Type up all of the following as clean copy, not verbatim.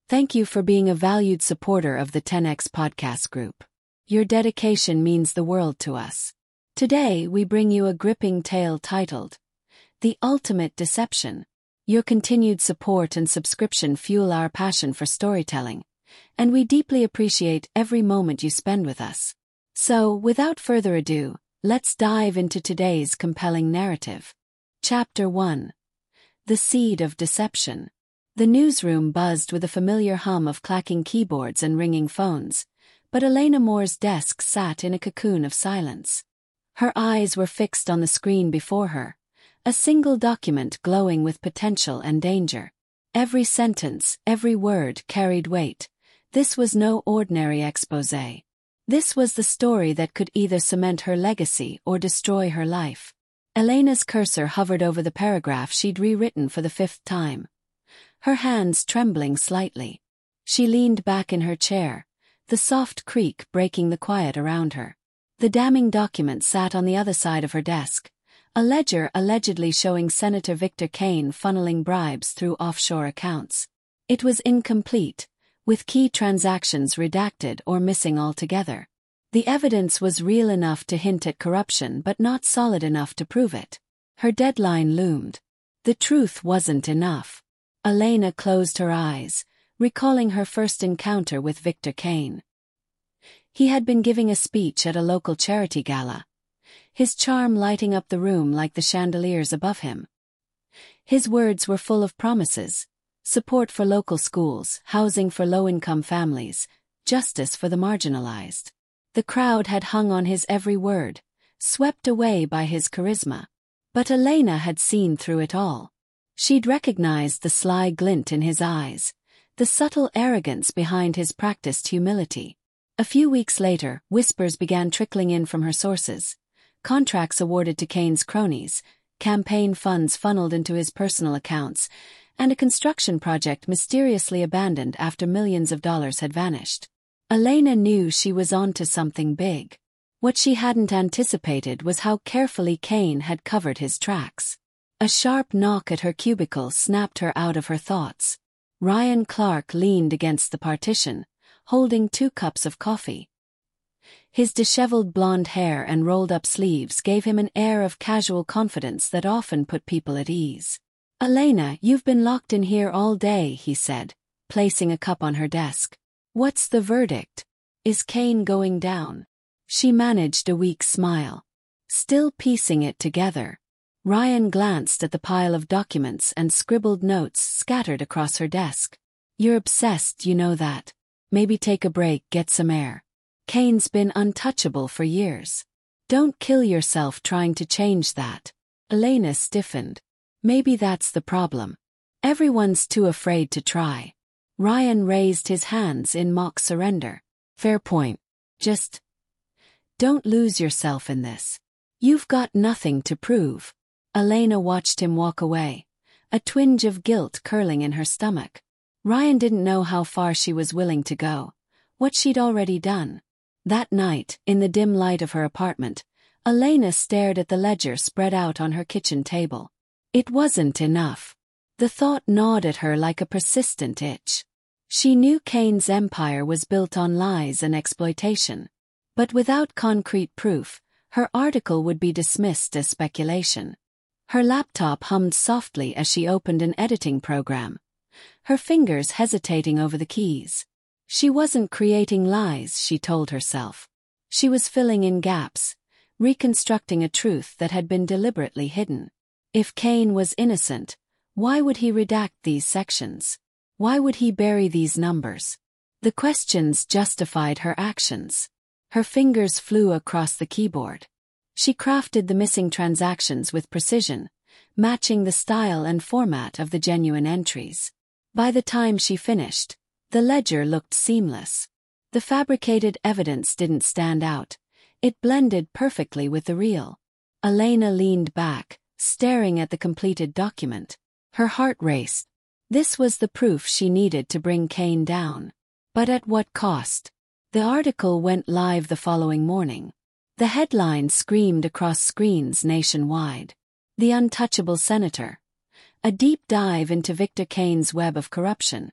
Thank you for being a valued supporter of the 10X Podcast Group. Your dedication means the world to us. Today, we bring you a gripping tale titled, The Ultimate Deception. Your continued support and subscription fuel our passion for storytelling, and we deeply appreciate every moment you spend with us. So, without further ado, let's dive into today's compelling narrative. Chapter 1. The Seed of Deception. The newsroom buzzed with a familiar hum of clacking keyboards and ringing phones, but Elena Moore's desk sat in a cocoon of silence. Her eyes were fixed on the screen before her, a single document glowing with potential and danger. Every sentence, every word carried weight. This was no ordinary exposé. This was the story that could either cement her legacy or destroy her life. Elena's cursor hovered over the paragraph she'd rewritten for the 5th time. Her hands trembling slightly. She leaned back in her chair, the soft creak breaking the quiet around her. The damning document sat on the other side of her desk, a ledger allegedly showing Senator Victor Kane funneling bribes through offshore accounts. It was incomplete, with key transactions redacted or missing altogether. The evidence was real enough to hint at corruption but not solid enough to prove it. Her deadline loomed. The truth wasn't enough. Elena closed her eyes, recalling her first encounter with Victor Kane. He had been giving a speech at a local charity gala, his charm lighting up the room like the chandeliers above him. His words were full of promises: support for local schools, housing for low-income families, justice for the marginalized. The crowd had hung on his every word, swept away by his charisma. But Elena had seen through it all. She'd recognized the sly glint in his eyes, the subtle arrogance behind his practiced humility. A few weeks later, whispers began trickling in from her sources. Contracts awarded to Kane's cronies, campaign funds funneled into his personal accounts, and a construction project mysteriously abandoned after millions of dollars had vanished. Elena knew she was onto something big. What she hadn't anticipated was how carefully Kane had covered his tracks. A sharp knock at her cubicle snapped her out of her thoughts. Ryan Clark leaned against the partition, holding 2 cups of coffee. His disheveled blonde hair and rolled-up sleeves gave him an air of casual confidence that often put people at ease. "Elena, you've been locked in here all day," he said, placing a cup on her desk. "What's the verdict? Is Kane going down?" She managed a weak smile. Still piecing it together. Ryan glanced at the pile of documents and scribbled notes scattered across her desk. "You're obsessed, you know that. Maybe take a break, get some air. Kane's been untouchable for years. Don't kill yourself trying to change that." Elena stiffened. "Maybe that's the problem. Everyone's too afraid to try." Ryan raised his hands in mock surrender. "Fair point. Just don't lose yourself in this. You've got nothing to prove." Elena watched him walk away, a twinge of guilt curling in her stomach. Ryan didn't know how far she was willing to go, what she'd already done. That night, in the dim light of her apartment, Elena stared at the ledger spread out on her kitchen table. It wasn't enough. The thought gnawed at her like a persistent itch. She knew Kane's empire was built on lies and exploitation. But without concrete proof, her article would be dismissed as speculation. Her laptop hummed softly as she opened an editing program, her fingers hesitating over the keys. She wasn't creating lies, she told herself. She was filling in gaps, reconstructing a truth that had been deliberately hidden. If Kane was innocent, why would he redact these sections? Why would he bury these numbers? The questions justified her actions. Her fingers flew across the keyboard. She crafted the missing transactions with precision, matching the style and format of the genuine entries. By the time she finished, the ledger looked seamless. The fabricated evidence didn't stand out. It blended perfectly with the real. Elena leaned back, staring at the completed document. Her heart raced. This was the proof she needed to bring Kane down. But at what cost? The article went live the following morning. The headline screamed across screens nationwide. The Untouchable Senator. A deep dive into Victor Kane's web of corruption.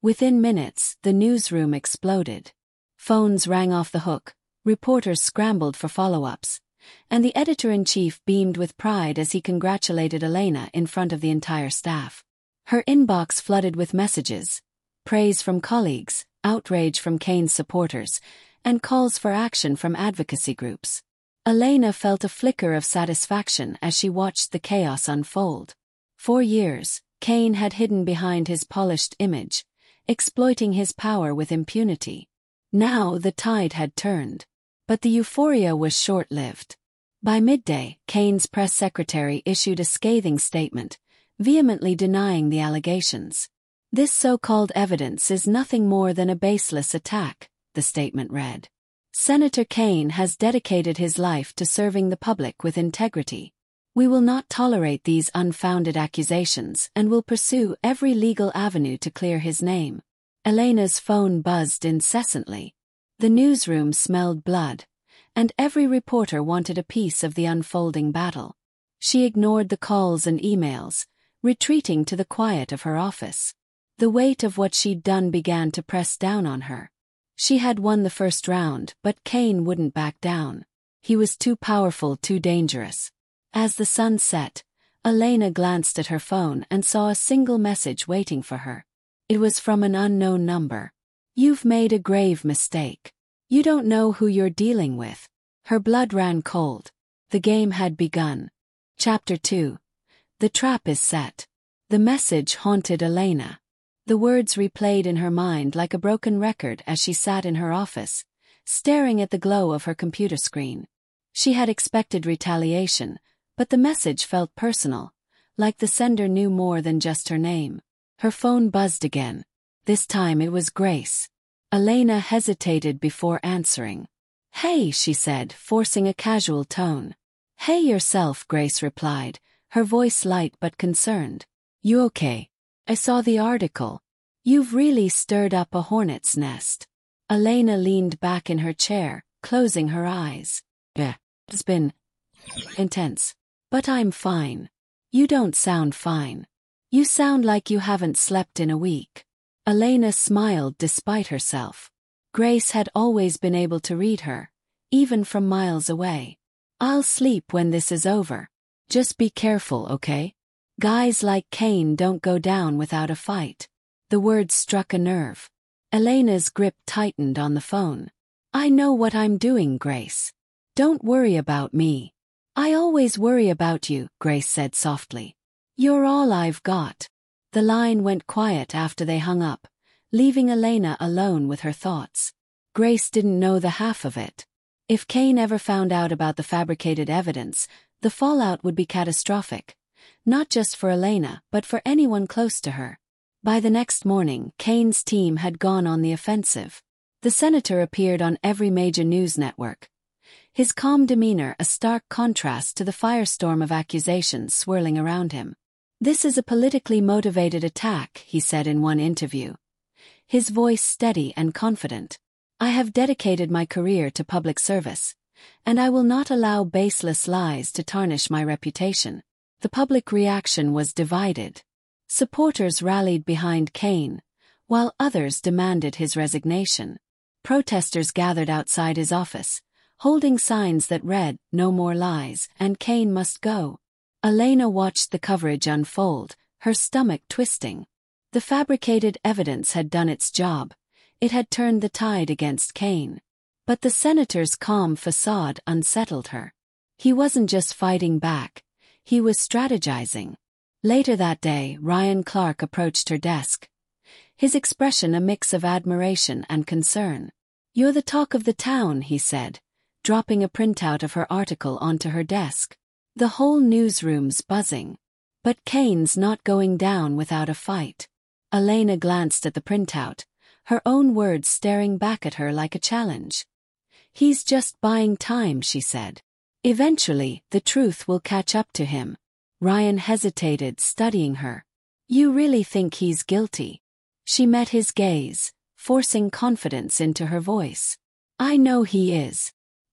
Within minutes, the newsroom exploded. Phones rang off the hook, reporters scrambled for follow-ups, and the editor-in-chief beamed with pride as he congratulated Elena in front of the entire staff. Her inbox flooded with messages, praise from colleagues, outrage from Kane's supporters, and calls for action from advocacy groups. Elena felt a flicker of satisfaction as she watched the chaos unfold. For years, Kane had hidden behind his polished image, exploiting his power with impunity. Now the tide had turned. But the euphoria was short-lived. By midday, Kane's press secretary issued a scathing statement, vehemently denying the allegations. "This so-called evidence is nothing more than a baseless attack," the statement read. "Senator Kane has dedicated his life to serving the public with integrity. We will not tolerate these unfounded accusations and will pursue every legal avenue to clear his name." Elena's phone buzzed incessantly. The newsroom smelled blood, and every reporter wanted a piece of the unfolding battle. She ignored the calls and emails, retreating to the quiet of her office. The weight of what she'd done began to press down on her. She had won the first round, but Kane wouldn't back down. He was too powerful, too dangerous. As the sun set, Elena glanced at her phone and saw a single message waiting for her. It was from an unknown number. "You've made a grave mistake. You don't know who you're dealing with." Her blood ran cold. The game had begun. Chapter 2. The trap is set. The message haunted Elena. The words replayed in her mind like a broken record as she sat in her office, staring at the glow of her computer screen. She had expected retaliation, but the message felt personal, like the sender knew more than just her name. Her phone buzzed again. This time it was Grace. Elena hesitated before answering. "Hey," she said, forcing a casual tone. "Hey yourself," Grace replied, her voice light but concerned. "You okay? I saw the article. You've really stirred up a hornet's nest." Elena leaned back in her chair, closing her eyes. "It's been intense. But I'm fine." "You don't sound fine. You sound like you haven't slept in a week." Elena smiled despite herself. Grace had always been able to read her, even from miles away. "I'll sleep when this is over. Just be careful, okay? Guys like Kane don't go down without a fight." The words struck a nerve. Elena's grip tightened on the phone. "I know what I'm doing, Grace. Don't worry about me." "I always worry about you," Grace said softly. "You're all I've got." The line went quiet after they hung up, leaving Elena alone with her thoughts. Grace didn't know the half of it. If Kane ever found out about the fabricated evidence, the fallout would be catastrophic, not just for Elena but for anyone close to her. By the next morning, Kane's team had gone on the offensive. The senator appeared on every major news network, his calm demeanor a stark contrast to the firestorm of accusations swirling around him. "This is a politically motivated attack," he said in one interview, his voice steady and confident. "I have dedicated my career to public service, and I will not allow baseless lies to tarnish my reputation." The public reaction was divided. Supporters rallied behind Kane, while others demanded his resignation. Protesters gathered outside his office, holding signs that read, "No more lies," and "Kane must go." Elena watched the coverage unfold, her stomach twisting. The fabricated evidence had done its job. It had turned the tide against Kane. But the senator's calm facade unsettled her. He wasn't just fighting back, he was strategizing. Later that day, Ryan Clark approached her desk, his expression a mix of admiration and concern. "You're the talk of the town," he said, dropping a printout of her article onto her desk. "The whole newsroom's buzzing. But Kane's not going down without a fight." Elena glanced at the printout, her own words staring back at her like a challenge. "He's just buying time," she said. "Eventually, the truth will catch up to him." Ryan hesitated, studying her. "You really think he's guilty?" She met his gaze, forcing confidence into her voice. "I know he is."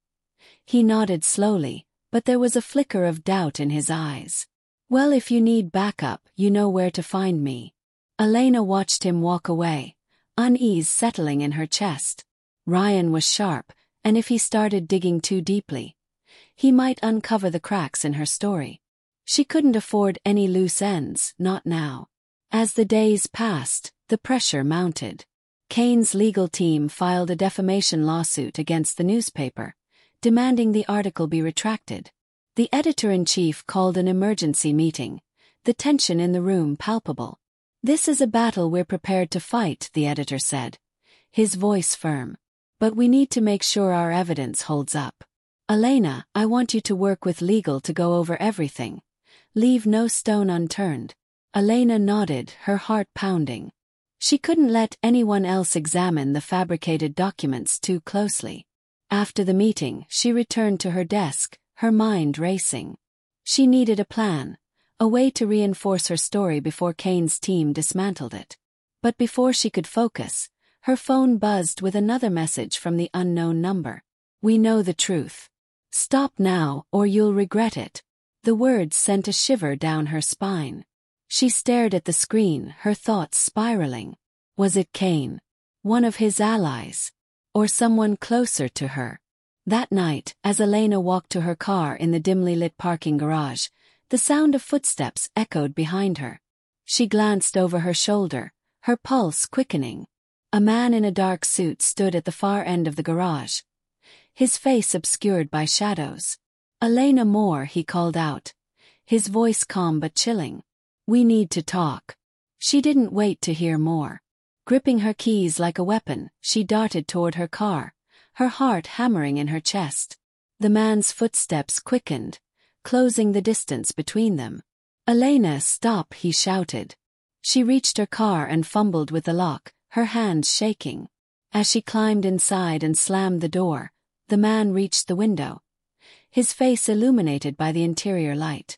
He nodded slowly, but there was a flicker of doubt in his eyes. "Well, if you need backup, you know where to find me." Elena watched him walk away, unease settling in her chest. Ryan was sharp, and if he started digging too deeply, he might uncover the cracks in her story. She couldn't afford any loose ends, not now. As the days passed, the pressure mounted. Kane's legal team filed a defamation lawsuit against the newspaper, demanding the article be retracted. The editor-in-chief called an emergency meeting, the tension in the room palpable. "This is a battle we're prepared to fight," the editor said, his voice firm. "But we need to make sure our evidence holds up. Elena, I want you to work with legal to go over everything. Leave no stone unturned." Elena nodded, her heart pounding. She couldn't let anyone else examine the fabricated documents too closely. After the meeting, she returned to her desk, her mind racing. She needed a plan, a way to reinforce her story before Kane's team dismantled it. But before she could focus, her phone buzzed with another message from the unknown number. "We know the truth. Stop now, or you'll regret it." The words sent a shiver down her spine. She stared at the screen, her thoughts spiraling. Was it Kane? One of his allies? Or someone closer to her? That night, as Elena walked to her car in the dimly lit parking garage, the sound of footsteps echoed behind her. She glanced over her shoulder, her pulse quickening. A man in a dark suit stood at the far end of the garage, his face obscured by shadows. "Elena Moore," he called out, his voice calm but chilling. "We need to talk." She didn't wait to hear more. Gripping her keys like a weapon, she darted toward her car, her heart hammering in her chest. The man's footsteps quickened, closing the distance between them. "Elena, stop," he shouted. She reached her car and fumbled with the lock, her hands shaking. As she climbed inside and slammed the door, the man reached the window, his face illuminated by the interior light.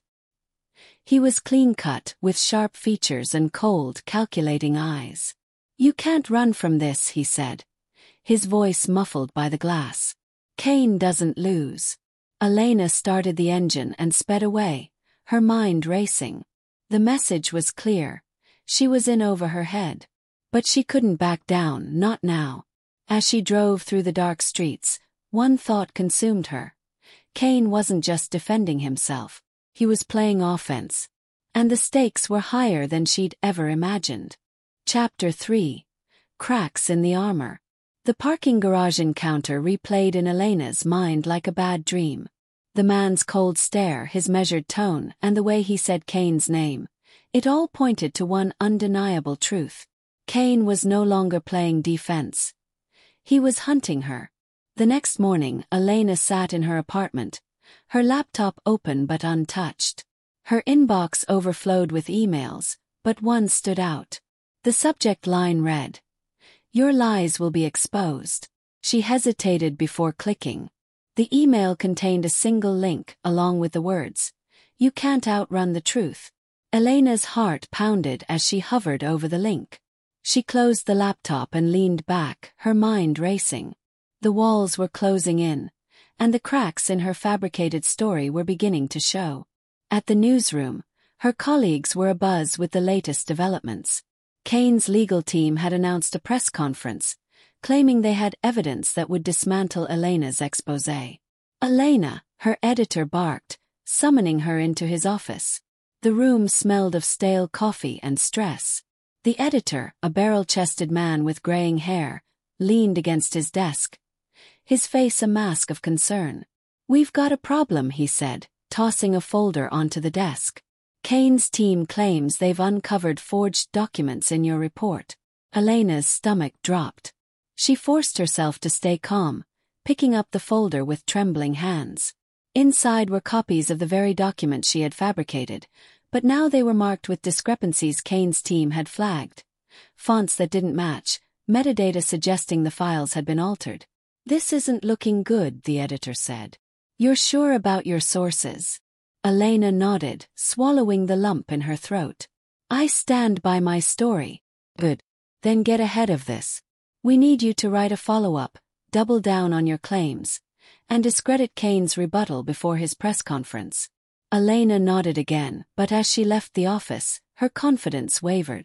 He was clean-cut, with sharp features and cold, calculating eyes. "You can't run from this," he said, his voice muffled by the glass. "Kane doesn't lose." Elena started the engine and sped away, her mind racing. The message was clear. She was in over her head. But she couldn't back down, not now. As she drove through the dark streets, one thought consumed her. Kane wasn't just defending himself. He was playing offense. And the stakes were higher than she'd ever imagined. Chapter 3. Cracks in the Armor. The parking garage encounter replayed in Elena's mind like a bad dream. The man's cold stare, his measured tone, and the way he said Kane's name. It all pointed to one undeniable truth. Kane was no longer playing defense. He was hunting her. The next morning, Elena sat in her apartment, her laptop open but untouched. Her inbox overflowed with emails, but one stood out. The subject line read, "Your lies will be exposed." She hesitated before clicking. The email contained a single link, along with the words, "You can't outrun the truth." Elena's heart pounded as she hovered over the link. She closed the laptop and leaned back, her mind racing. The walls were closing in, and the cracks in her fabricated story were beginning to show. At the newsroom, her colleagues were abuzz with the latest developments. Kane's legal team had announced a press conference, claiming they had evidence that would dismantle Elena's exposé. "Elena," her editor barked, summoning her into his office. The room smelled of stale coffee and stress. The editor, a barrel-chested man with graying hair, leaned against his desk, his face a mask of concern. "We've got a problem," he said, tossing a folder onto the desk. "Kane's team claims they've uncovered forged documents in your report." Elena's stomach dropped. She forced herself to stay calm, picking up the folder with trembling hands. Inside were copies of the very documents she had fabricated, but now they were marked with discrepancies Kane's team had flagged. Fonts that didn't match, metadata suggesting the files had been altered. "This isn't looking good," the editor said. "You're sure about your sources?" Elena nodded, swallowing the lump in her throat. "I stand by my story." "Good. Then get ahead of this. We need you to write a follow-up, double down on your claims, and discredit Kane's rebuttal before his press conference." Elena nodded again, but as she left the office, her confidence wavered.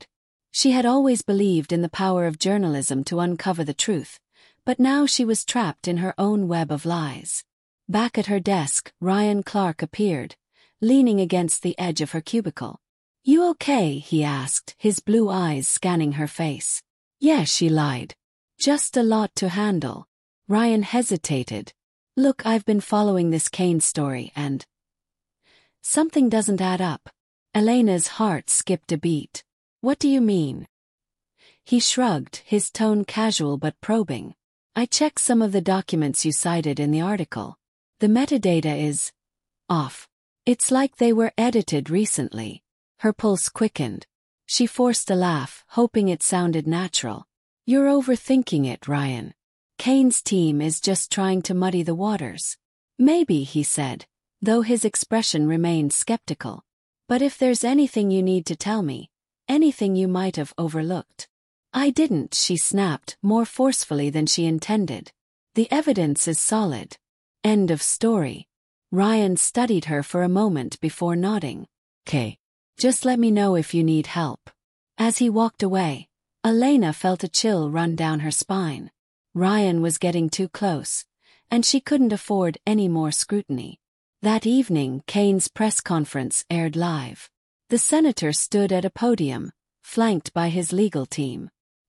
She had always believed in the power of journalism to uncover the truth, but now she was trapped in her own web of lies. Back at her desk, Ryan Clark appeared, leaning against the edge of her cubicle. "You okay?" he asked, his blue eyes scanning her face. "Yes," she lied. "Just a lot to handle." Ryan hesitated. "Look, I've been following this Kane story and something doesn't add up." Elena's heart skipped a beat. "What do you mean?" He shrugged, his tone casual but probing. "I checked some of the documents you cited in the article. The metadata is off. It's like they were edited recently." Her pulse quickened. She forced a laugh, hoping it sounded natural. "You're overthinking it, Ryan. Kane's team is just trying to muddy the waters." "Maybe," he said, though his expression remained skeptical. "But if there's anything you need to tell me, anything you might have overlooked." "I didn't," she snapped, more forcefully than she intended. "The evidence is solid. End of story." Ryan studied her for a moment before nodding. "'Kay. Just let me know if you need help." As he walked away, Elena felt a chill run down her spine. Ryan was getting too close, and she couldn't afford any more scrutiny. That evening, Kane's press conference aired live. The senator stood at a podium, flanked by his legal team.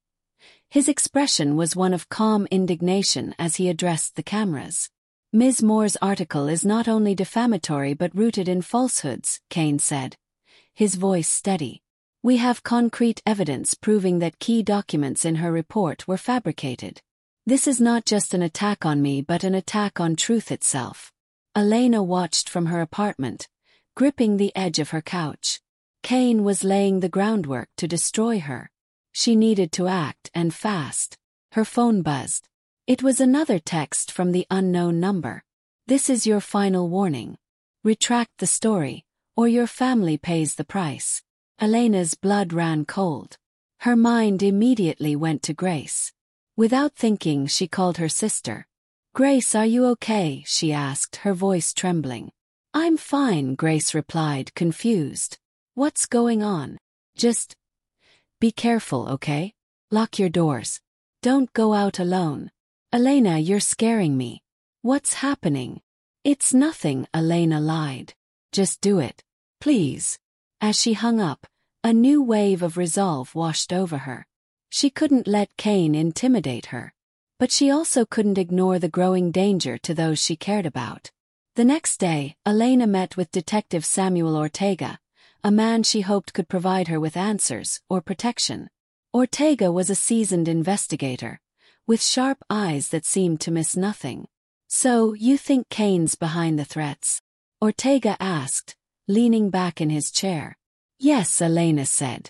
His expression was one of calm indignation as he addressed the cameras. "Ms. Moore's article is not only defamatory but rooted in falsehoods," Kane said, his voice steady. "We have concrete evidence proving that key documents in her report were fabricated. This is not just an attack on me but an attack on truth itself." Elena watched from her apartment, gripping the edge of her couch. Kane was laying the groundwork to destroy her. She needed to act, and fast. Her phone buzzed. It was another text from the unknown number. "This is your final warning. Retract the story, or your family pays the price." Elena's blood ran cold. Her mind immediately went to Grace. Without thinking, she called her sister. "Grace, are you okay?" she asked, her voice trembling. "I'm fine," Grace replied, confused. "What's going on?" "Just be careful, okay? Lock your doors. Don't go out alone." "Elena, you're scaring me." "What's happening?" "It's nothing," Elena lied. "Just do it. Please." As she hung up, a new wave of resolve washed over her. She couldn't let Kane intimidate her. But she also couldn't ignore the growing danger to those she cared about. The next day, Elena met with Detective Samuel Ortega, a man she hoped could provide her with answers or protection. Ortega was a seasoned investigator, with sharp eyes that seemed to miss nothing. "So, you think Kane's behind the threats?" Ortega asked, leaning back in his chair. "Yes," Elena said.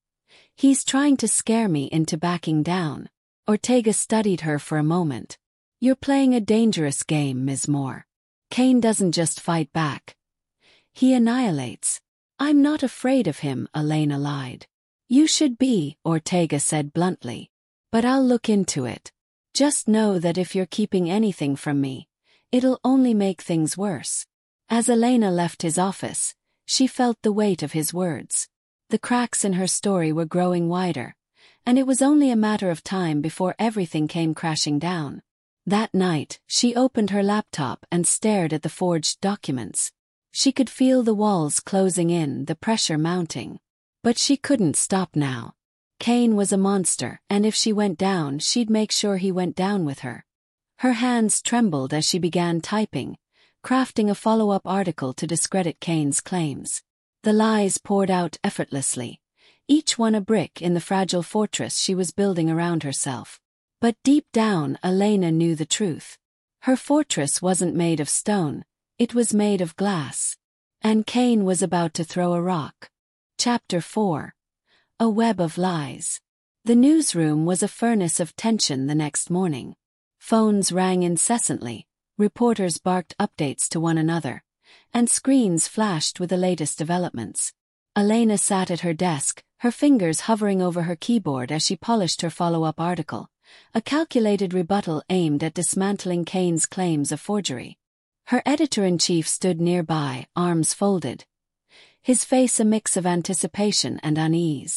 "He's trying to scare me into backing down." Ortega studied her for a moment. "You're playing a dangerous game, Ms. Moore. Kane doesn't just fight back. He annihilates." "I'm not afraid of him," Elena lied. "You should be," Ortega said bluntly. "But I'll look into it. Just know that if you're keeping anything from me, it'll only make things worse." As Elena left his office, she felt the weight of his words. The cracks in her story were growing wider, and it was only a matter of time before everything came crashing down. That night, she opened her laptop and stared at the forged documents. She could feel the walls closing in, the pressure mounting. But she couldn't stop now. Kane was a monster, and if she went down, she'd make sure he went down with her. Her hands trembled as she began typing, crafting a follow-up article to discredit Kane's claims. The lies poured out effortlessly, each one a brick in the fragile fortress she was building around herself. But deep down, Elena knew the truth. Her fortress wasn't made of stone, it was made of glass. And Kane was about to throw a rock. Chapter 4. A Web of Lies. The newsroom was a furnace of tension the next morning. Phones rang incessantly, reporters barked updates to one another, and screens flashed with the latest developments. Elena sat at her desk, her fingers hovering over her keyboard as she polished her follow-up article, a calculated rebuttal aimed at dismantling Kane's claims of forgery. Her editor-in-chief stood nearby, arms folded, his face a mix of anticipation and unease.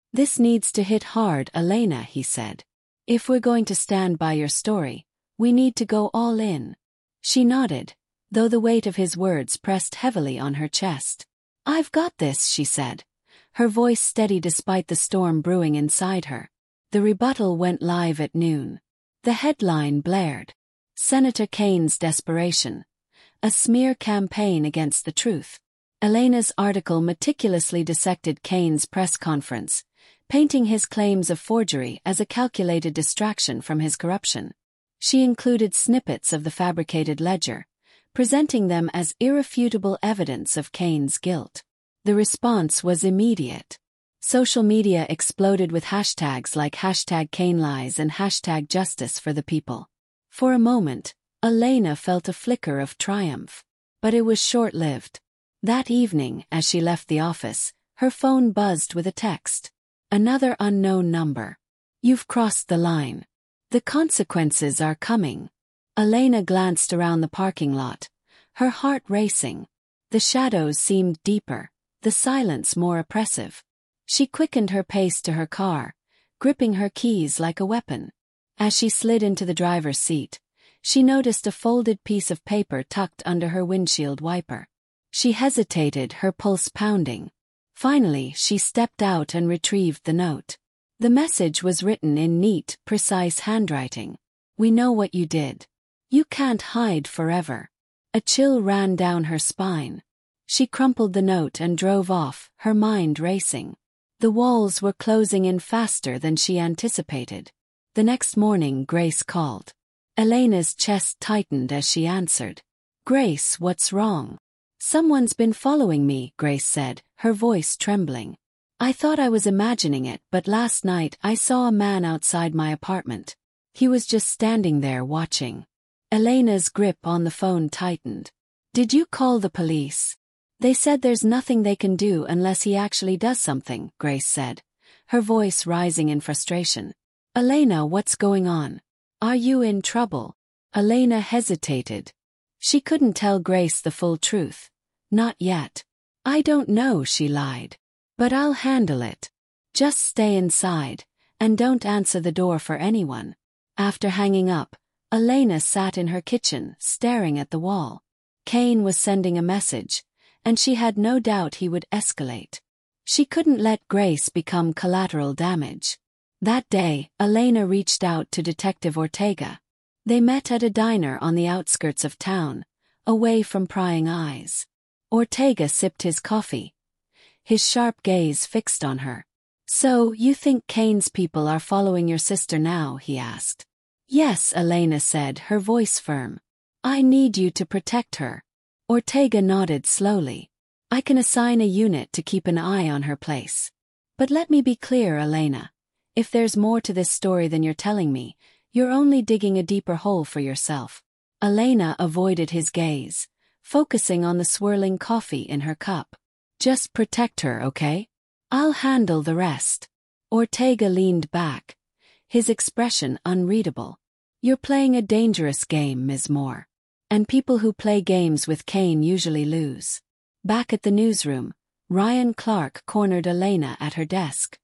This needs to hit hard, Elena, he said. If we're going to stand by your story, we need to go all in. She nodded, though the weight of his words pressed heavily on her chest. I've got this, she said, her voice steady despite the storm brewing inside her. The rebuttal went live at noon. The headline blared. Senator Kane's desperation. A smear campaign against the truth. Elena's article meticulously dissected Kane's press conference, painting his claims of forgery as a calculated distraction from his corruption. She included snippets of the fabricated ledger, presenting them as irrefutable evidence of Kane's guilt. The response was immediate. Social media exploded with hashtags like #KaneLies and #JusticeForThePeople. For a moment, Elena felt a flicker of triumph. But it was short-lived. That evening, as she left the office, her phone buzzed with a text. Another unknown number. You've crossed the line. The consequences are coming. Elena glanced around the parking lot, her heart racing. The shadows seemed deeper, the silence more oppressive. She quickened her pace to her car, gripping her keys like a weapon. As she slid into the driver's seat, she noticed a folded piece of paper tucked under her windshield wiper. She hesitated, her pulse pounding. Finally, she stepped out and retrieved the note. The message was written in neat, precise handwriting. We know what you did. You can't hide forever. A chill ran down her spine. She crumpled the note and drove off, her mind racing. The walls were closing in faster than she anticipated. The next morning, Grace called. Elena's chest tightened as she answered. Grace, what's wrong? Someone's been following me, Grace said, her voice trembling. I thought I was imagining it, but last night I saw a man outside my apartment. He was just standing there watching. Elena's grip on the phone tightened. Did you call the police? They said there's nothing they can do unless he actually does something, Grace said, her voice rising in frustration. Elena, what's going on? Are you in trouble? Elena hesitated. She couldn't tell Grace the full truth. Not yet. I don't know, she lied. But I'll handle it. Just stay inside, and don't answer the door for anyone. After hanging up, Elena sat in her kitchen, staring at the wall. Kane was sending a message, and she had no doubt he would escalate. She couldn't let Grace become collateral damage. That day, Elena reached out to Detective Ortega. They met at a diner on the outskirts of town, away from prying eyes. Ortega sipped his coffee, his sharp gaze fixed on her. So, you think Kane's people are following your sister now? He asked. Yes, Elena said, her voice firm. I need you to protect her. Ortega nodded slowly. I can assign a unit to keep an eye on her place. But let me be clear, Elena. If there's more to this story than you're telling me, you're only digging a deeper hole for yourself. Elena avoided his gaze, focusing on the swirling coffee in her cup. Just protect her, okay? I'll handle the rest. Ortega leaned back, his expression unreadable. You're playing a dangerous game, Ms. Moore. And people who play games with Kane usually lose. Back at the newsroom, Ryan Clark cornered Elena at her desk.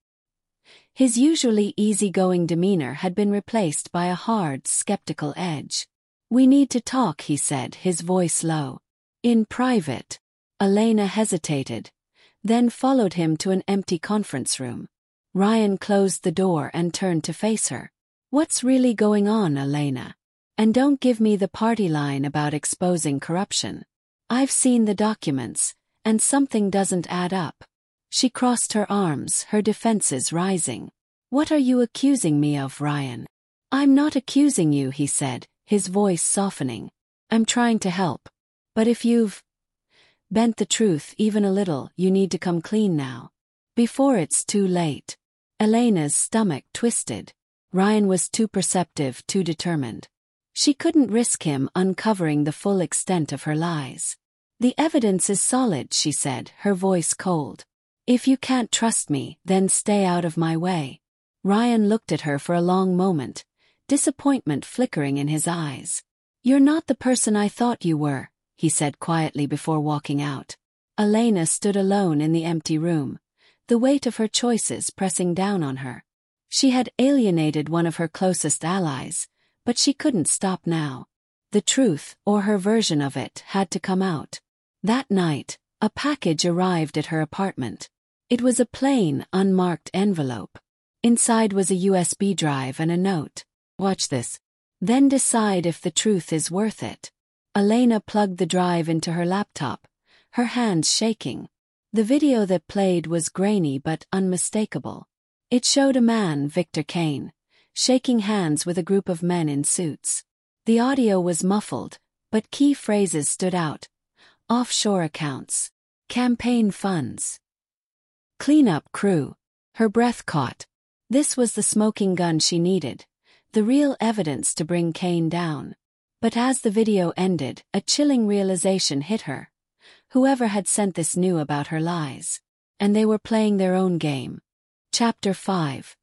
His usually easygoing demeanor had been replaced by a hard, skeptical edge. We need to talk, he said, his voice low. In private. Elena hesitated, then followed him to an empty conference room. Ryan closed the door and turned to face her. What's really going on, Elena? And don't give me the party line about exposing corruption. I've seen the documents, and something doesn't add up. She crossed her arms, her defenses rising. What are you accusing me of, Ryan? I'm not accusing you, he said, his voice softening. I'm trying to help. But if you've bent the truth even a little, you need to come clean now. Before it's too late. Elena's stomach twisted. Ryan was too perceptive, too determined. She couldn't risk him uncovering the full extent of her lies. The evidence is solid, she said, her voice cold. If you can't trust me, then stay out of my way. Ryan looked at her for a long moment, disappointment flickering in his eyes. You're not the person I thought you were, he said quietly before walking out. Elena stood alone in the empty room, the weight of her choices pressing down on her. She had alienated one of her closest allies, but she couldn't stop now. The truth, or her version of it, had to come out. That night, a package arrived at her apartment. It was a plain, unmarked envelope. Inside was a USB drive and a note. "Watch this. Then decide if the truth is worth it." Elena plugged the drive into her laptop, her hands shaking. The video that played was grainy but unmistakable. It showed a man, Victor Kane, shaking hands with a group of men in suits. The audio was muffled, but key phrases stood out. Offshore accounts. Campaign funds. Cleanup crew. Her breath caught. This was the smoking gun she needed, the real evidence to bring Kane down. But as the video ended, a chilling realization hit her. Whoever had sent this knew about her lies. And they were playing their own game. Chapter 5.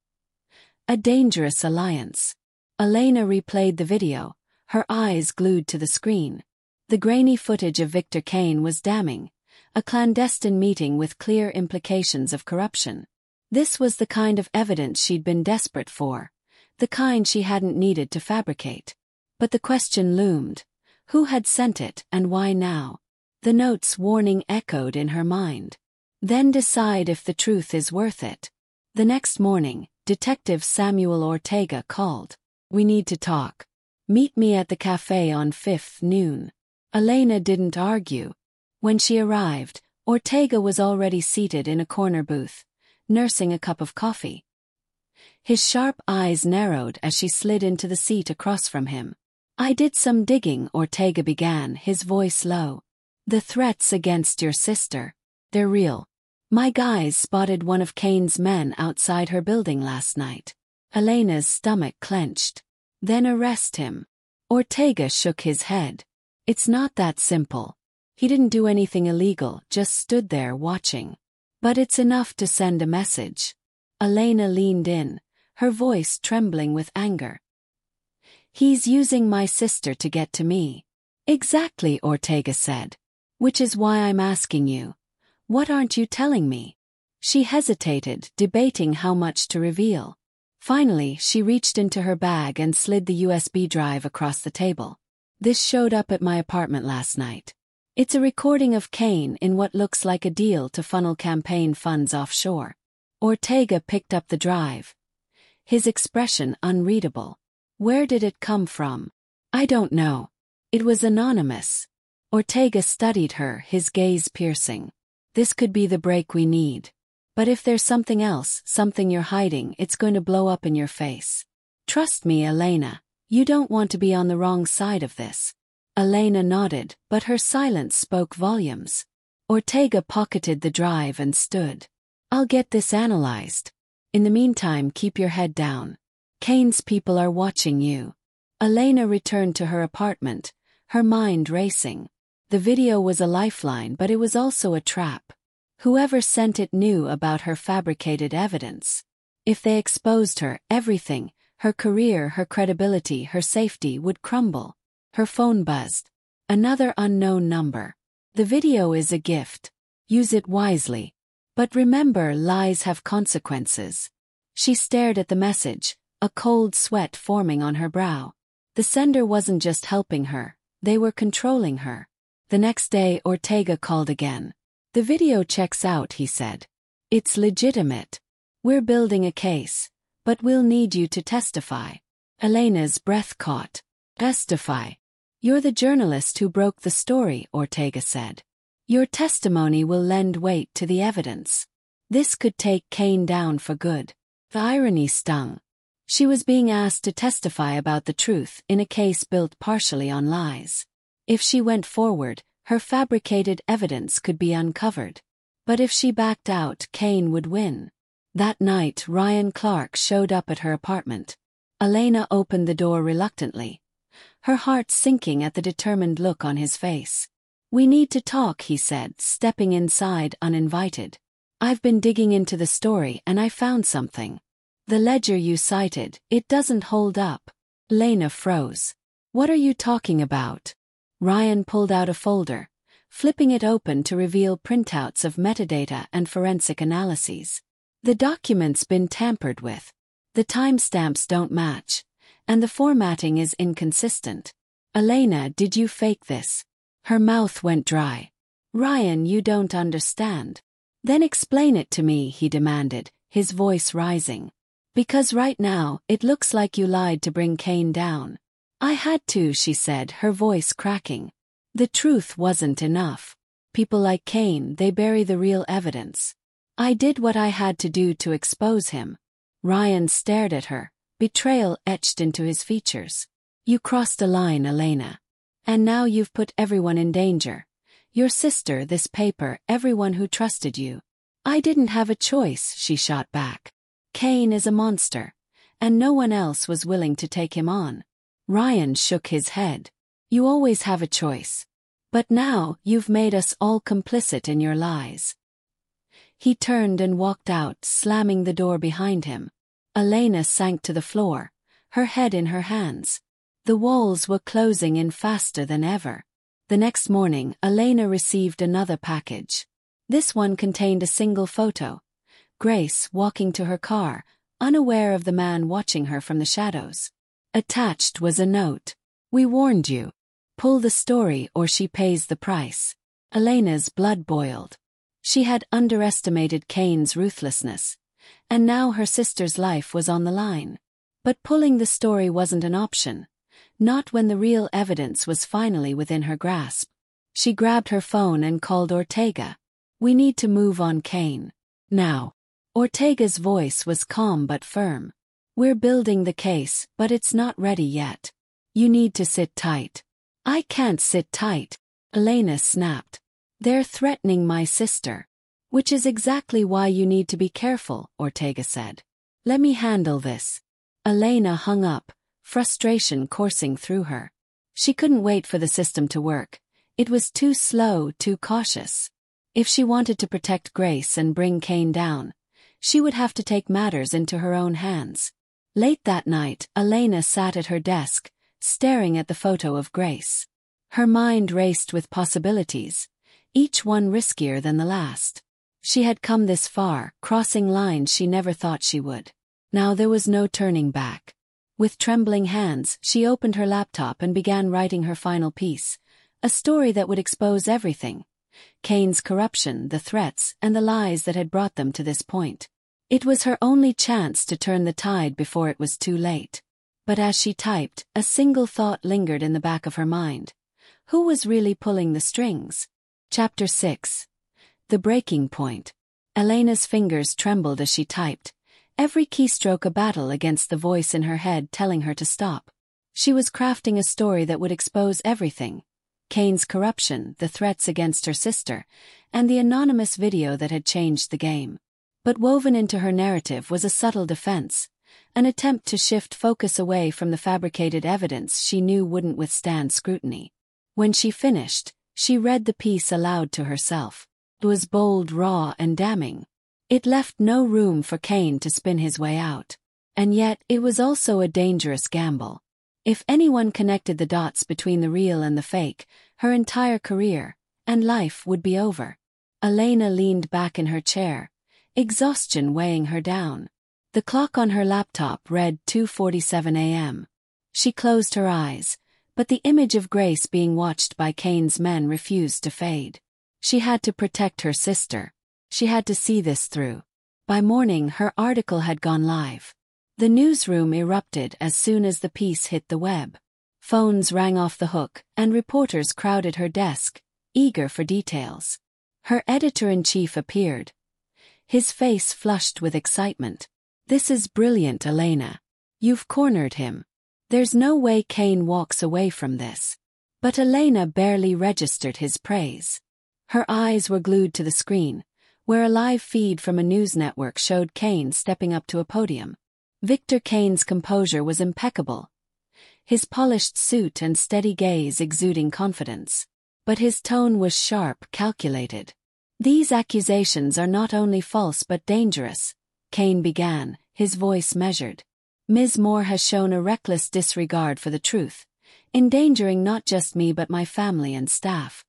A dangerous alliance. Elena replayed the video, her eyes glued to the screen. The grainy footage of Victor Kane was damning, a clandestine meeting with clear implications of corruption. This was the kind of evidence she'd been desperate for, the kind she hadn't needed to fabricate. But the question loomed: who had sent it and why now? The note's warning echoed in her mind. Then decide if the truth is worth it. The next morning, Detective Samuel Ortega called. "We need to talk. Meet me at the cafe on 5th noon." Elena didn't argue. When she arrived, Ortega was already seated in a corner booth, nursing a cup of coffee. His sharp eyes narrowed as she slid into the seat across from him. "I did some digging," Ortega began, his voice low. "The threats against your sister, they're real. My guys spotted one of Kane's men outside her building last night." Elena's stomach clenched. "Then arrest him." Ortega shook his head. "It's not that simple. He didn't do anything illegal, just stood there watching. But it's enough to send a message." Elena leaned in, her voice trembling with anger. "He's using my sister to get to me." "Exactly," Ortega said. "Which is why I'm asking you. What aren't you telling me?" She hesitated, debating how much to reveal. Finally, she reached into her bag and slid the USB drive across the table. "This showed up at my apartment last night. It's a recording of Kane in what looks like a deal to funnel campaign funds offshore." Ortega picked up the drive, his expression unreadable. "Where did it come from?" "I don't know. It was anonymous." Ortega studied her, his gaze piercing. "This could be the break we need. But if there's something else, something you're hiding, it's going to blow up in your face. Trust me, Elena, you don't want to be on the wrong side of this." Elena nodded, but her silence spoke volumes. Ortega pocketed the drive and stood. "I'll get this analyzed. In the meantime, keep your head down. Kane's people are watching you." Elena returned to her apartment, her mind racing. The video was a lifeline, but it was also a trap. Whoever sent it knew about her fabricated evidence. If they exposed her, everything, her career, her credibility, her safety, would crumble. Her phone buzzed. Another unknown number. "The video is a gift. Use it wisely. But remember, lies have consequences." She stared at the message, a cold sweat forming on her brow. The sender wasn't just helping her, they were controlling her. The next day, Ortega called again. "The video checks out," he said. "It's legitimate. We're building a case, but we'll need you to testify." Elena's breath caught. "Testify? You're the journalist who broke the story," Ortega said. "Your testimony will lend weight to the evidence. This could take Kane down for good." The irony stung. She was being asked to testify about the truth in a case built partially on lies. If she went forward, her fabricated evidence could be uncovered. But if she backed out, Kane would win. That night, Ryan Clark showed up at her apartment. Elena opened the door reluctantly, her heart sinking at the determined look on his face. "We need to talk," he said, stepping inside uninvited. "I've been digging into the story and I found something. The ledger you cited, it doesn't hold up." Elena froze. "What are you talking about?" Ryan pulled out a folder, flipping it open to reveal printouts of metadata and forensic analyses. The document's been tampered with. The timestamps don't match, and the formatting is inconsistent. Elena, did you fake this? Her mouth went dry. Ryan, you don't understand. Then explain it to me, he demanded, his voice rising. Because right now, it looks like you lied to bring Kane down. I had to, she said, her voice cracking. The truth wasn't enough. People like Kane, they bury the real evidence. I did what I had to do to expose him. Ryan stared at her, betrayal etched into his features. You crossed a line, Elena. And now you've put everyone in danger. Your sister, this paper, everyone who trusted you. I didn't have a choice, she shot back. Kane is a monster, and no one else was willing to take him on. Ryan shook his head. You always have a choice. But now, you've made us all complicit in your lies. He turned and walked out, slamming the door behind him. Elena sank to the floor, her head in her hands. The walls were closing in faster than ever. The next morning, Elena received another package. This one contained a single photo. Grace walking to her car, unaware of the man watching her from the shadows. Attached was a note. We warned you. Pull the story or she pays the price. Elena's blood boiled. She had underestimated Kane's ruthlessness, and now her sister's life was on the line. But pulling the story wasn't an option. Not when the real evidence was finally within her grasp. She grabbed her phone and called Ortega. We need to move on Kane. Now. Ortega's voice was calm but firm. We're building the case, but it's not ready yet. You need to sit tight. I can't sit tight, Elena snapped. They're threatening my sister. Which is exactly why you need to be careful, Ortega said. Let me handle this. Elena hung up, frustration coursing through her. She couldn't wait for the system to work. It was too slow, too cautious. If she wanted to protect Grace and bring Kane down, she would have to take matters into her own hands. Late that night, Elena sat at her desk, staring at the photo of Grace. Her mind raced with possibilities, each one riskier than the last. She had come this far, crossing lines she never thought she would. Now there was no turning back. With trembling hands, she opened her laptop and began writing her final piece, a story that would expose everything. Kane's corruption, the threats, and the lies that had brought them to this point. It was her only chance to turn the tide before it was too late. But as she typed, a single thought lingered in the back of her mind. Who was really pulling the strings? Chapter 6. The Breaking Point. Elena's fingers trembled as she typed, every keystroke a battle against the voice in her head telling her to stop. She was crafting a story that would expose everything. Kane's corruption, the threats against her sister, and the anonymous video that had changed the game. But woven into her narrative was a subtle defense, an attempt to shift focus away from the fabricated evidence she knew wouldn't withstand scrutiny. When she finished, she read the piece aloud to herself. It was bold, raw, and damning. It left no room for Kane to spin his way out. And yet, it was also a dangerous gamble. If anyone connected the dots between the real and the fake, her entire career and life would be over. Elena leaned back in her chair, exhaustion weighing her down. The clock on her laptop read 2:47 a.m. She closed her eyes, but the image of Grace being watched by Kane's men refused to fade. She had to protect her sister. She had to see this through. By morning, her article had gone live. The newsroom erupted as soon as the piece hit the web. Phones rang off the hook, and reporters crowded her desk, eager for details. Her editor-in-chief appeared. His face flushed with excitement. This is brilliant, Elena. You've cornered him. There's no way Kane walks away from this. But Elena barely registered his praise. Her eyes were glued to the screen, where a live feed from a news network showed Kane stepping up to a podium. Victor Kane's composure was impeccable, his polished suit and steady gaze exuding confidence. But his tone was sharp, calculated. These accusations are not only false but dangerous, Kane began, his voice measured. Ms. Moore has shown a reckless disregard for the truth, endangering not just me but my family and staff.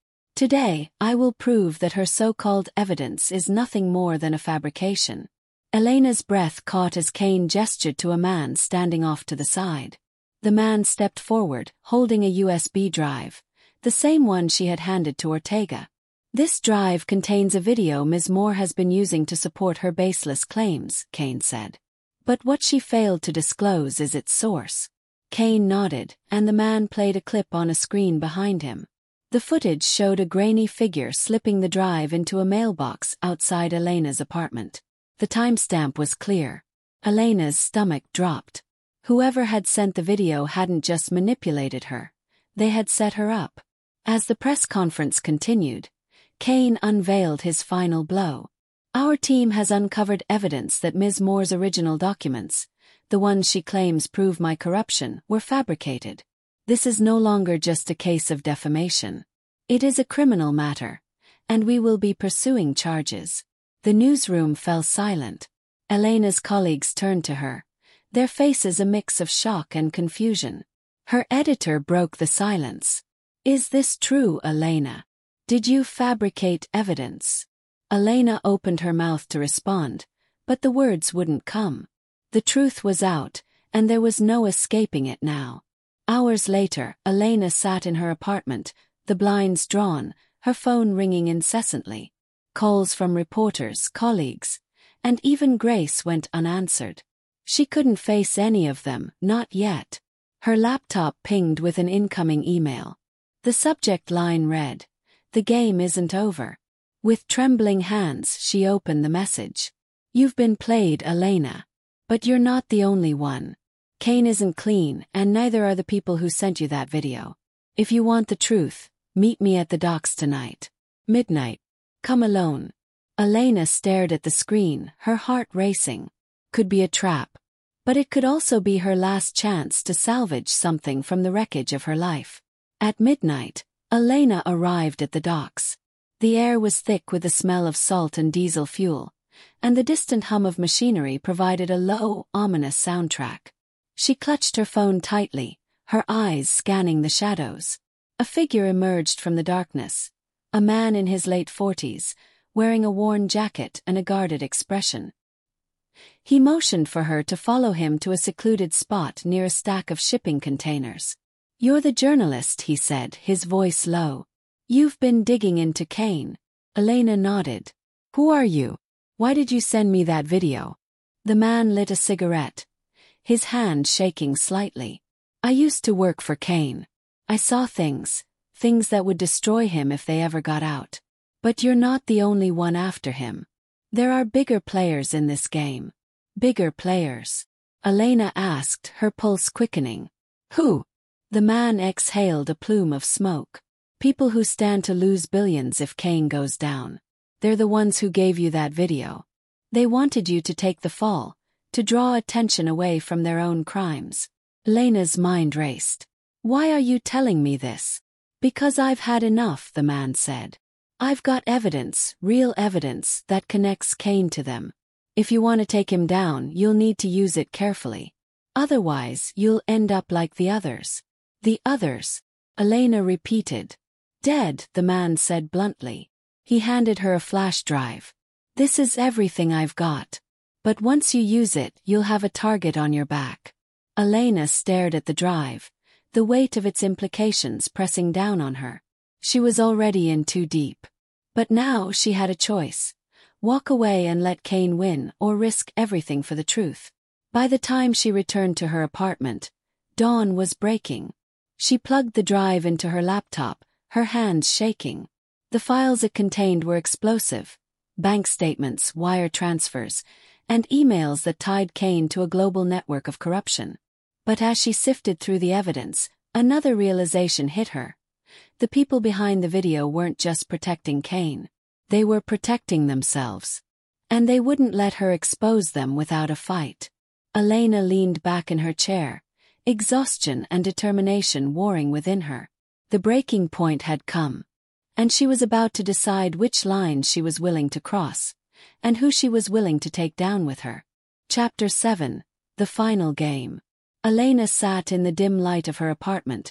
Today, I will prove that her so-called evidence is nothing more than a fabrication. Elena's breath caught as Kane gestured to a man standing off to the side. The man stepped forward, holding a USB drive, the same one she had handed to Ortega. This drive contains a video Ms. Moore has been using to support her baseless claims, Kane said. But what she failed to disclose is its source. Kane nodded, and the man played a clip on a screen behind him. The footage showed a grainy figure slipping the drive into a mailbox outside Elena's apartment. The timestamp was clear. Elena's stomach dropped. Whoever had sent the video hadn't just manipulated her. They had set her up. As the press conference continued, Kane unveiled his final blow. Our team has uncovered evidence that Ms. Moore's original documents, the ones she claims prove my corruption, were fabricated. This is no longer just a case of defamation. It is a criminal matter, and we will be pursuing charges. The newsroom fell silent. Elena's colleagues turned to her, their faces a mix of shock and confusion. Her editor broke the silence. Is this true, Elena? Did you fabricate evidence? Elena opened her mouth to respond, but the words wouldn't come. The truth was out, and there was no escaping it now. Hours later, Elena sat in her apartment, the blinds drawn, her phone ringing incessantly. Calls from reporters, colleagues, and even Grace went unanswered. She couldn't face any of them, not yet. Her laptop pinged with an incoming email. The subject line read, "The game isn't over." With trembling hands, she opened the message. "You've been played, Elena. But you're not the only one. Kane isn't clean, and neither are the people who sent you that video. If you want the truth, meet me at the docks tonight. Midnight. Come alone." Elena stared at the screen, her heart racing. Could be a trap. But it could also be her last chance to salvage something from the wreckage of her life. At midnight, Elena arrived at the docks. The air was thick with the smell of salt and diesel fuel, and the distant hum of machinery provided a low, ominous soundtrack. She clutched her phone tightly, her eyes scanning the shadows. A figure emerged from the darkness, a man in his late 40s, wearing a worn jacket and a guarded expression. He motioned for her to follow him to a secluded spot near a stack of shipping containers. "You're the journalist," he said, his voice low. "You've been digging into Kane." Elena nodded. "Who are you? Why did you send me that video?" The man lit a cigarette, his hand shaking slightly. "I used to work for Kane. I saw things that would destroy him if they ever got out. But you're not the only one after him. There are bigger players in this game." "Bigger players?" Elena asked, her pulse quickening. "Who?" The man exhaled a plume of smoke. "People who stand to lose billions if Kane goes down. They're the ones who gave you that video. They wanted you to take the fall, to draw attention away from their own crimes." Elena's mind raced. "Why are you telling me this?" "Because I've had enough," the man said. "I've got evidence, real evidence, that connects Kane to them. If you want to take him down, you'll need to use it carefully. Otherwise, you'll end up like the others." "The others?" Elena repeated. "Dead," the man said bluntly. He handed her a flash drive. "This is everything I've got. But once you use it, you'll have a target on your back." Elena stared at the drive, the weight of its implications pressing down on her. She was already in too deep. But now she had a choice. Walk away and let Kane win, or risk everything for the truth. By the time she returned to her apartment, dawn was breaking. She plugged the drive into her laptop, her hands shaking. The files it contained were explosive: bank statements, wire transfers, and emails that tied Kane to a global network of corruption. But as she sifted through the evidence, another realization hit her. The people behind the video weren't just protecting Kane. They were protecting themselves. And they wouldn't let her expose them without a fight. Elena leaned back in her chair, exhaustion and determination warring within her. The breaking point had come. And she was about to decide which lines she was willing to cross, and who she was willing to take down with her. Chapter 7. The Final Game. Elena sat in the dim light of her apartment,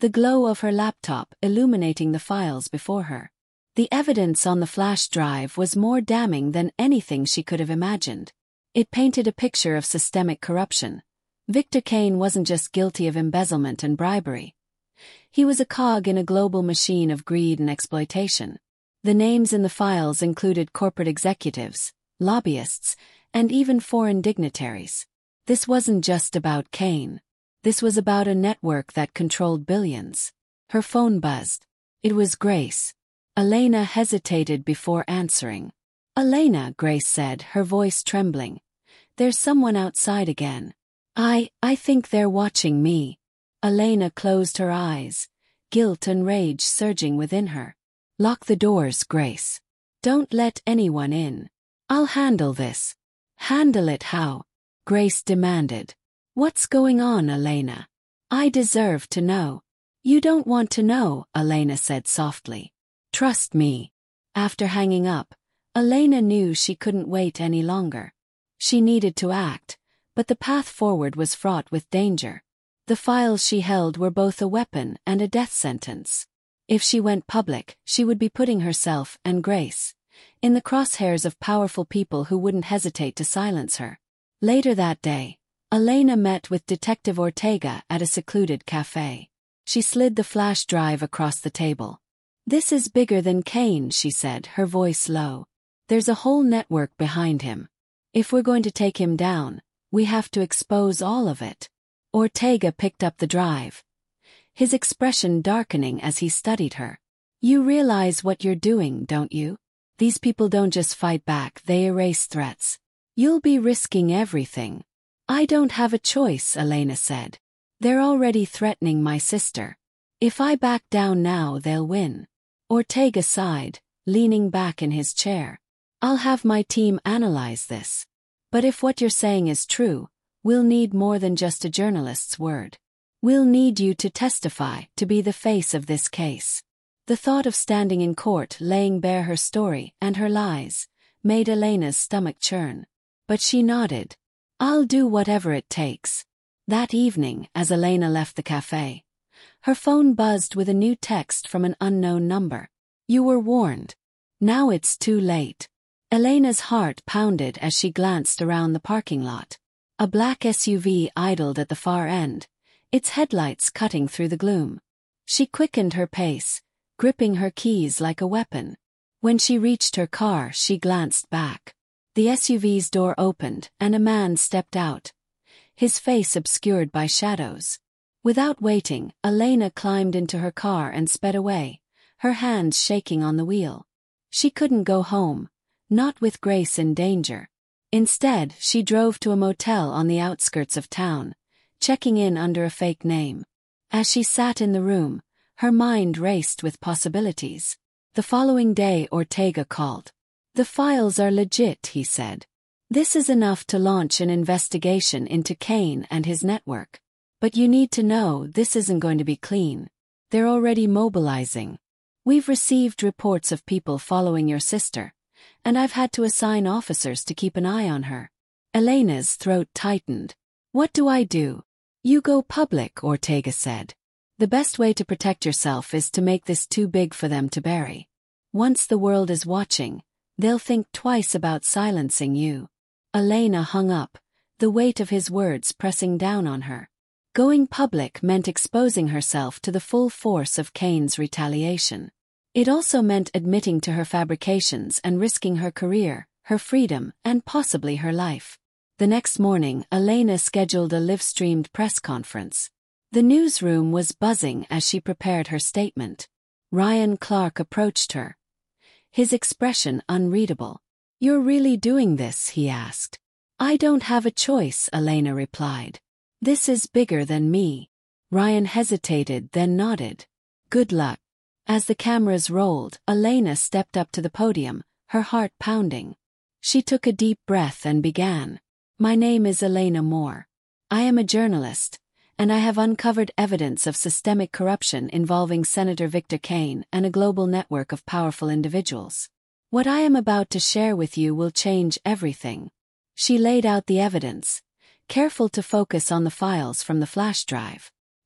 the glow of her laptop illuminating the files before her. The evidence on the flash drive was more damning than anything she could have imagined. It painted a picture of systemic corruption. Victor Kane wasn't just guilty of embezzlement and bribery. He was a cog in a global machine of greed and exploitation. The names in the files included corporate executives, lobbyists, and even foreign dignitaries. This wasn't just about Kane. This was about a network that controlled billions. Her phone buzzed. It was Grace. Elena hesitated before answering. "Elena," Grace said, her voice trembling. "There's someone outside again. I think they're watching me." Elena closed her eyes, guilt and rage surging within her. "Lock the doors, Grace. Don't let anyone in. I'll handle this." "Handle it how?" Grace demanded. "What's going on, Elena? I deserve to know." "You don't want to know," Elena said softly. "Trust me." After hanging up, Elena knew she couldn't wait any longer. She needed to act, but the path forward was fraught with danger. The files she held were both a weapon and a death sentence. If she went public, she would be putting herself and Grace in the crosshairs of powerful people who wouldn't hesitate to silence her. Later that day, Elena met with Detective Ortega at a secluded cafe. She slid the flash drive across the table. "This is bigger than Kane," she said, her voice low. "There's a whole network behind him. If we're going to take him down, we have to expose all of it." Ortega picked up the drive, his expression darkening as he studied her. "You realize what you're doing, don't you? These people don't just fight back, they erase threats. You'll be risking everything." "I don't have a choice," Elena said. "They're already threatening my sister. If I back down now, they'll win." Ortega sighed, leaning back in his chair. "I'll have my team analyze this. But if what you're saying is true, we'll need more than just a journalist's word. We'll need you to testify, to be the face of this case." The thought of standing in court laying bare her story and her lies made Elena's stomach churn. But she nodded. "I'll do whatever it takes." That evening, as Elena left the cafe, her phone buzzed with a new text from an unknown number. "You were warned. Now it's too late." Elena's heart pounded as she glanced around the parking lot. A black SUV idled at the far end, its headlights cutting through the gloom. She quickened her pace, gripping her keys like a weapon. When she reached her car, she glanced back. The SUV's door opened and a man stepped out, his face obscured by shadows. Without waiting, Elena climbed into her car and sped away, her hands shaking on the wheel. She couldn't go home, not with Grace in danger. Instead, she drove to a motel on the outskirts of town, checking in under a fake name. As she sat in the room, her mind raced with possibilities. The following day, Ortega called. "The files are legit," he said. "This is enough to launch an investigation into Kane and his network. But you need to know this isn't going to be clean. They're already mobilizing. We've received reports of people following your sister, and I've had to assign officers to keep an eye on her." Elena's throat tightened. "What do I do?" "You go public," Ortega said. "The best way to protect yourself is to make this too big for them to bury. Once the world is watching, they'll think twice about silencing you." Elena hung up, the weight of his words pressing down on her. Going public meant exposing herself to the full force of Kane's retaliation. It also meant admitting to her fabrications and risking her career, her freedom, and possibly her life. The next morning, Elena scheduled a live-streamed press conference. The newsroom was buzzing as she prepared her statement. Ryan Clark approached her, his expression unreadable. "You're really doing this?" he asked. "I don't have a choice," Elena replied. "This is bigger than me." Ryan hesitated, then nodded. "Good luck." As the cameras rolled, Elena stepped up to the podium, her heart pounding. She took a deep breath and began. "My name is Elena Moore. I am a journalist, and I have uncovered evidence of systemic corruption involving Senator Victor Kane and a global network of powerful individuals. What I am about to share with you will change everything." She laid out the evidence, careful to focus on the files from the flash drive.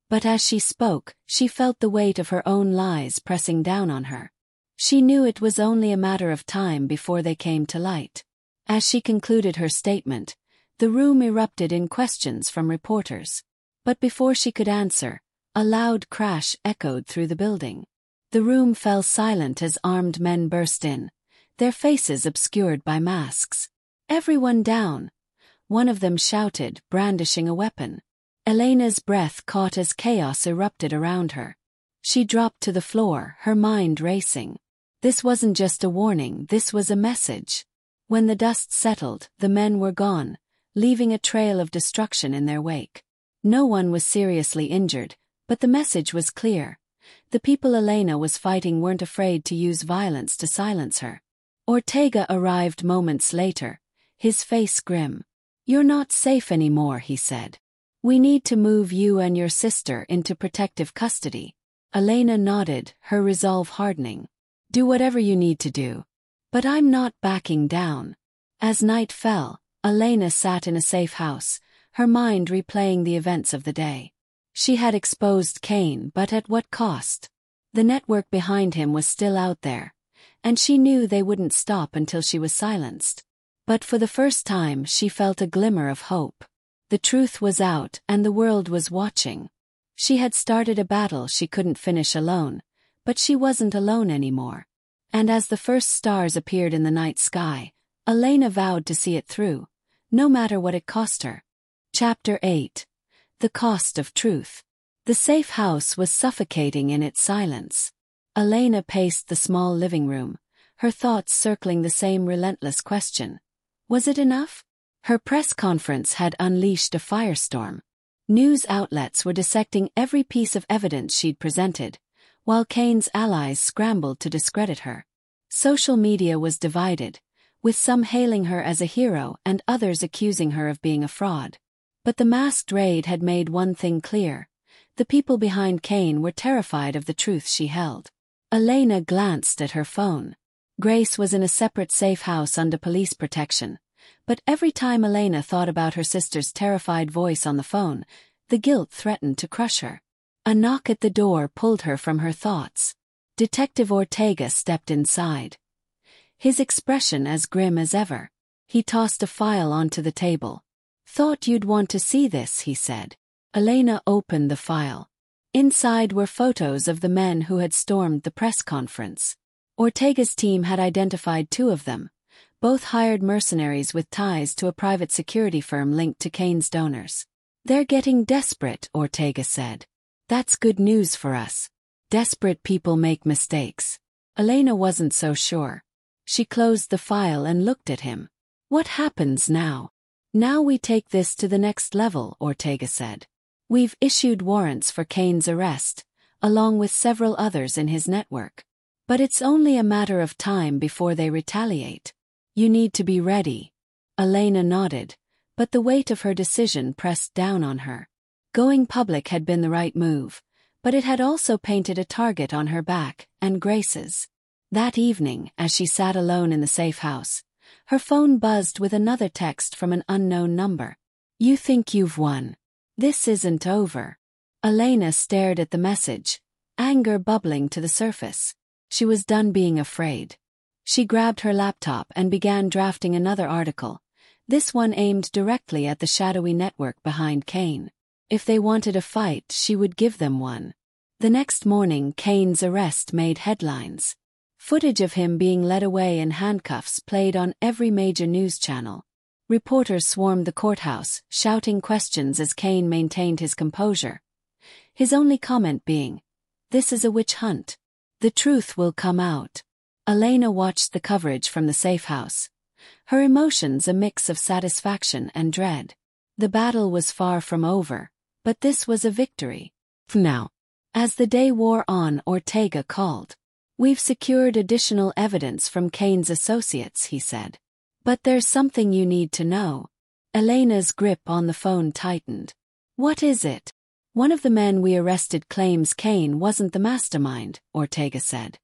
But as she spoke, she felt the weight of her own lies pressing down on her. She knew it was only a matter of time before they came to light. As she concluded her statement, the room erupted in questions from reporters. But before she could answer, a loud crash echoed through the building. The room fell silent as armed men burst in, their faces obscured by masks. "Everyone down!" one of them shouted, brandishing a weapon. Elena's breath caught as chaos erupted around her. She dropped to the floor, her mind racing. This wasn't just a warning, this was a message. When the dust settled, the men were gone, leaving a trail of destruction in their wake. No one was seriously injured, but the message was clear. The people Elena was fighting weren't afraid to use violence to silence her. Ortega arrived moments later, his face grim. "You're not safe anymore," he said. "We need to move you and your sister into protective custody." Elena nodded, her resolve hardening. "Do whatever you need to do. But I'm not backing down." As night fell, Elena sat in a safe house, her mind replaying the events of the day. She had exposed Kane, but at what cost? The network behind him was still out there, and she knew they wouldn't stop until she was silenced. But for the first time she felt a glimmer of hope. The truth was out, and the world was watching. She had started a battle she couldn't finish alone, but she wasn't alone anymore. And as the first stars appeared in the night sky, Elena vowed to see it through, no matter what it cost her. Chapter 8. The Cost of Truth. The safe house was suffocating in its silence. Elena paced the small living room, her thoughts circling the same relentless question. Was it enough? Her press conference had unleashed a firestorm. News outlets were dissecting every piece of evidence she'd presented, while Kane's allies scrambled to discredit her. Social media was divided, with some hailing her as a hero and others accusing her of being a fraud. But the masked raid had made one thing clear. The people behind Kane were terrified of the truth she held. Elena glanced at her phone. Grace was in a separate safe house under police protection, but every time Elena thought about her sister's terrified voice on the phone, the guilt threatened to crush her. A knock at the door pulled her from her thoughts. Detective Ortega stepped inside, his expression as grim as ever. He tossed a file onto the table. "Thought you'd want to see this," he said. Elena opened the file. Inside were photos of the men who had stormed the press conference. Ortega's team had identified two of them, both hired mercenaries with ties to a private security firm linked to Kane's donors. "They're getting desperate," Ortega said. "That's good news for us. Desperate people make mistakes." Elena wasn't so sure. She closed the file and looked at him. "What happens now?" "Now we take this to the next level," Ortega said. "We've issued warrants for Kane's arrest, along with several others in his network. But it's only a matter of time before they retaliate. You need to be ready." Elena nodded, but the weight of her decision pressed down on her. Going public had been the right move, but it had also painted a target on her back, and Grace's. That evening, as she sat alone in the safe house, her phone buzzed with another text from an unknown number. "You think you've won. This isn't over." Elena stared at the message, anger bubbling to the surface. She was done being afraid. She grabbed her laptop and began drafting another article, this one aimed directly at the shadowy network behind Kane. If they wanted a fight, she would give them one. The next morning, Kane's arrest made headlines. Footage of him being led away in handcuffs played on every major news channel. Reporters swarmed the courthouse, shouting questions as Kane maintained his composure. His only comment being, "This is a witch hunt. The truth will come out." Elena watched the coverage from the safe house, her emotions a mix of satisfaction and dread. The battle was far from over, but this was a victory. Now, as the day wore on, Ortega called. "We've secured additional evidence from Kane's associates," he said. "But there's something you need to know." Elena's grip on the phone tightened. "What is it?" "One of the men we arrested claims Kane wasn't the mastermind," Ortega said.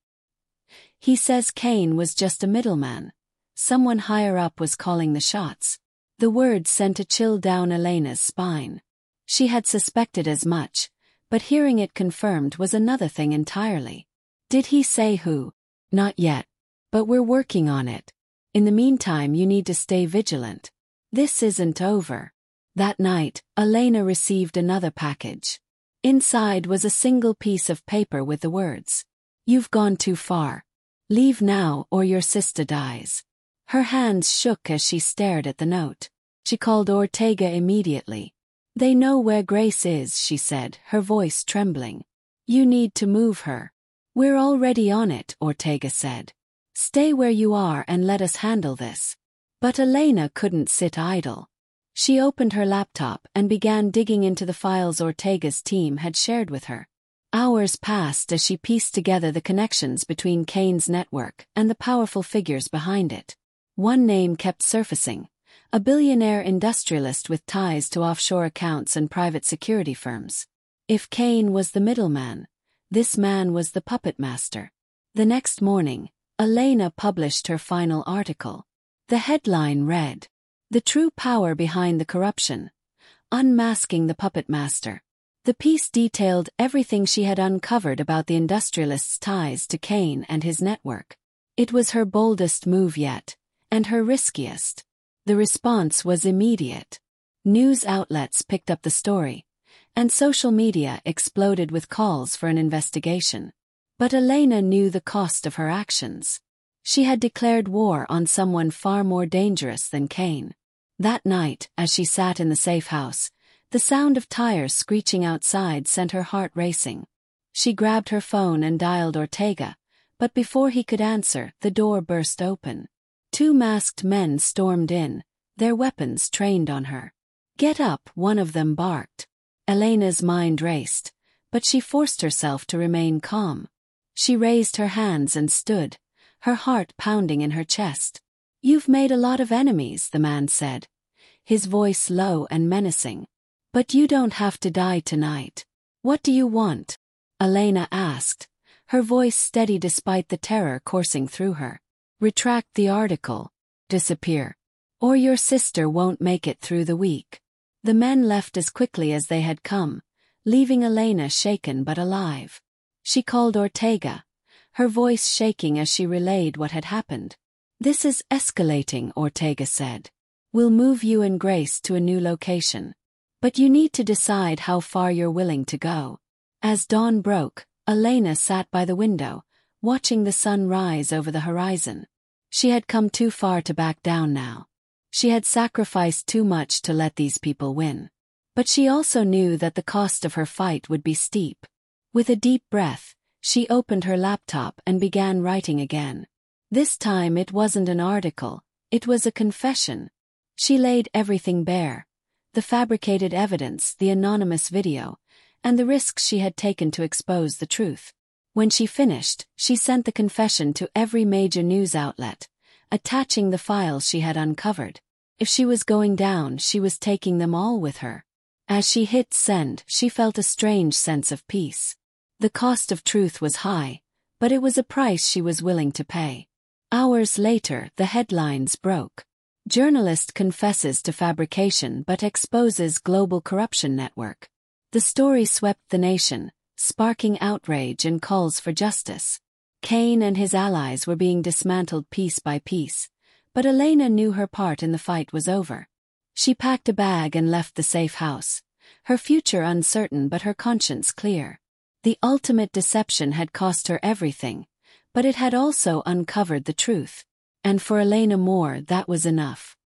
"He says Kane was just a middleman. Someone higher up was calling the shots." The words sent a chill down Elena's spine. She had suspected as much, but hearing it confirmed was another thing entirely. Did he say who? Not yet. But we're working on it. In the meantime, you need to stay vigilant. This isn't over. That night, Elena received another package. Inside was a single piece of paper with the words, "You've gone too far. Leave now or your sister dies." Her hands shook as she stared at the note. She called Ortega immediately. "They know where Grace is," she said, her voice trembling. "You need to move her." "We're already on it," Ortega said. "Stay where you are and let us handle this." But Elena couldn't sit idle. She opened her laptop and began digging into the files Ortega's team had shared with her. Hours passed as she pieced together the connections between Kane's network and the powerful figures behind it. One name kept surfacing: a billionaire industrialist with ties to offshore accounts and private security firms. If Kane was the middleman, this man was the puppet master. The next morning, Elena published her final article. The headline read, "The True Power Behind the Corruption: Unmasking the Puppet Master." The piece detailed everything she had uncovered about the industrialist's ties to Kane and his network. It was her boldest move yet, and her riskiest. The response was immediate. News outlets picked up the story, and social media exploded with calls for an investigation. But Elena knew the cost of her actions. She had declared war on someone far more dangerous than Kane. That night, as she sat in the safe house, the sound of tires screeching outside sent her heart racing. She grabbed her phone and dialed Ortega, but before he could answer, the door burst open. Two masked men stormed in, their weapons trained on her. "Get up," one of them barked. Elena's mind raced, but she forced herself to remain calm. She raised her hands and stood, her heart pounding in her chest. "You've made a lot of enemies," the man said, his voice low and menacing. "But you don't have to die tonight." "What do you want?" Elena asked, her voice steady despite the terror coursing through her. "Retract the article. Disappear. Or your sister won't make it through the week." The men left as quickly as they had come, leaving Elena shaken but alive. She called Ortega, her voice shaking as she relayed what had happened. "This is escalating," Ortega said. "We'll move you and Grace to a new location. But you need to decide how far you're willing to go." As dawn broke, Elena sat by the window, watching the sun rise over the horizon. She had come too far to back down now. She had sacrificed too much to let these people win. But she also knew that the cost of her fight would be steep. With a deep breath, she opened her laptop and began writing again. This time it wasn't an article, it was a confession. She laid everything bare: the fabricated evidence, the anonymous video, and the risks she had taken to expose the truth. When she finished, she sent the confession to every major news outlet, attaching the files she had uncovered. If she was going down, she was taking them all with her. As she hit send, she felt a strange sense of peace. The cost of truth was high, but it was a price she was willing to pay. Hours later, the headlines broke. "Journalist confesses to fabrication but exposes global corruption network." The story swept the nation, sparking outrage and calls for justice. Kane and his allies were being dismantled piece by piece, but Elena knew her part in the fight was over. She packed a bag and left the safe house, her future uncertain but her conscience clear. The ultimate deception had cost her everything, but it had also uncovered the truth. And for Elena Moore, that was enough.